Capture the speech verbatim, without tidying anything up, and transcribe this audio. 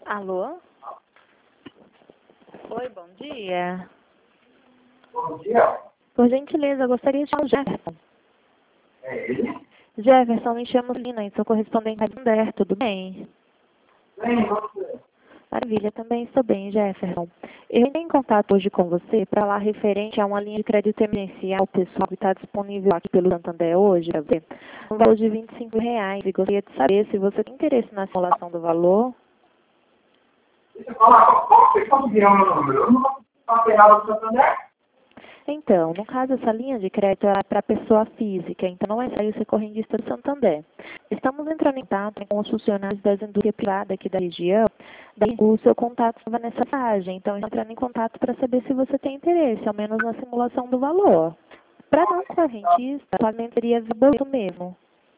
Alô? Oi, bom dia. Bom dia. Por gentileza, eu gostaria de chamar o Jefferson. É ele? Jefferson, me chamo Lina e sou correspondente da Bander, tudo bem? Bem, você. Maravilha, também estou bem, Jefferson. Eu entrei em contato hoje com você para falar referente a uma linha de crédito emergencial pessoal que está disponível aqui pelo Santander hoje, para ver, no valor de vinte e cinco reais. E gostaria de saber se você tem interesse na simulação do valor. Deixa eu falar, como você conseguiu o meu número? Eu não passei nada do Santander. Então, no caso, essa linha de crédito é para pessoa física, então não é serviço correntista do Santander. Estamos entrando em contato com os funcionários das indústrias privadas aqui da região, daí o seu contato estava nessa página, então estamos entrando em contato para saber se você tem interesse, ao menos na simulação do valor. Para não correntista, o pagamento seria via boleto mesmo.